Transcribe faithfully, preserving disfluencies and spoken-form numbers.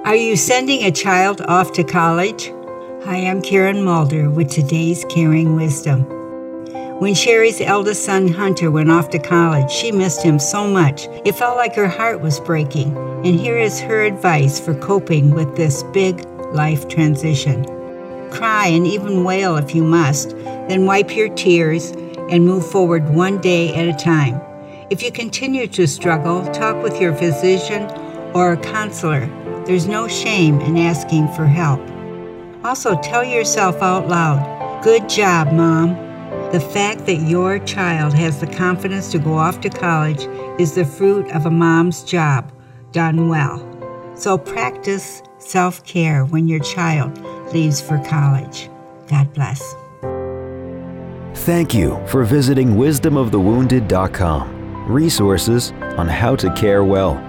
Are you sending a child off to college? Hi, I'm Karen Mulder with today's Caring Wisdom. When Sherry's eldest son, Hunter, went off to college, she missed him so much. It felt like her heart was breaking. And here is her advice for coping with this big life transition. Cry and even wail if you must, then wipe your tears and move forward one day at a time. If you continue to struggle, talk with your physician or a counselor. There's no shame in asking for help. Also, tell yourself out loud, "Good job, Mom." The fact that your child has the confidence to go off to college is the fruit of a mom's job done well. So practice self-care when your child leaves for college. God bless. Thank you for visiting wisdom of the wounded dot com. Resources on how to care well.